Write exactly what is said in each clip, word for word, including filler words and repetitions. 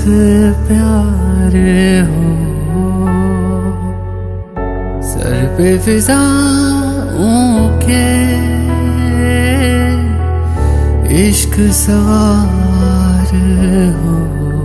प्यार हो, सर पे फिजाओं के इश्क सवार हो।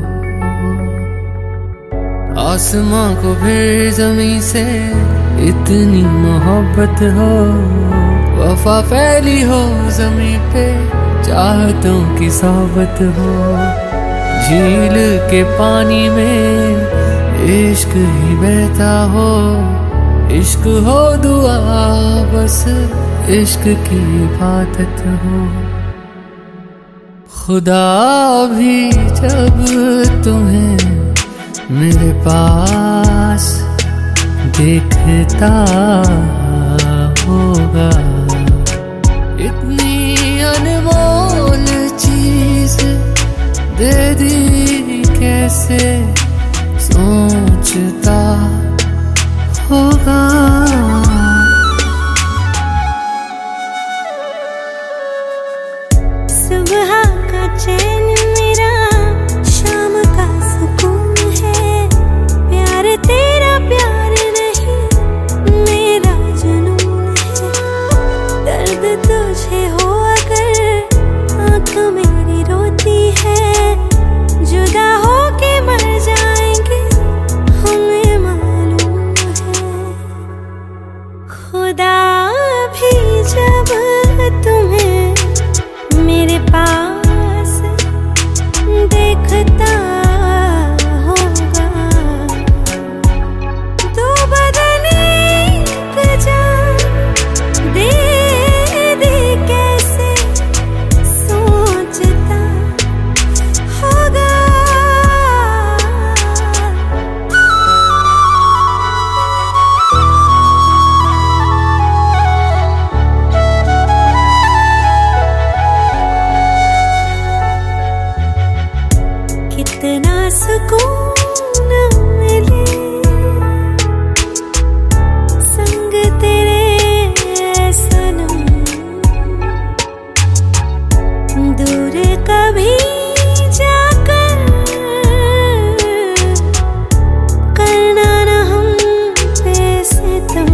आसमां को फिर जमीन से इतनी मोहब्बत हो, वफा फैली हो जमीन पे चाहतों की सोबत हो। झील के पानी में इश्क ही बहता हो, इश्क हो दुआ बस इश्क की इबादत हो। खुदा भी जब तुम्हें मेरे पास देखता होगा, इतनी अनमोल चीज दे दी कैसे सोचता होगा। सुबह का चैन मेरा शाम का सुकून है, प्यार तेरा प्यार नहीं मेरा जुनून है। दर्द तुझे हो अगर आँख मेरी रोती है, जुदा हो के मर जाएंगे हमें मालूम है। खुदा भी जब तुम्हें मेरे पास देखता होगा, दो बदन एक जान दे दे कैसे सोचता होगा। कितना सुकून मिले संग तेरे सनम, दूर कभी जाकर करना न हम पे सितम।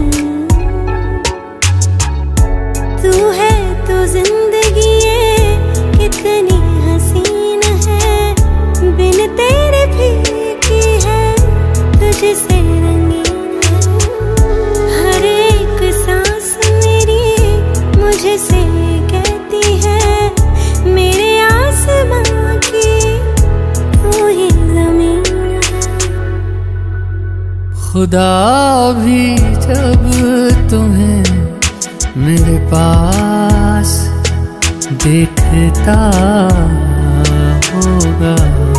तू है तो जिंदगी ये कितनी हसीन है, बिन तेरे फीकी है तुझसे रंगीन है। हर एक सांस मेरी मुझे से कहती है, मेरे आसमां की तू ही ज़मीन है। खुदा भी जब तुम्हें मेरे पास देखता होगा,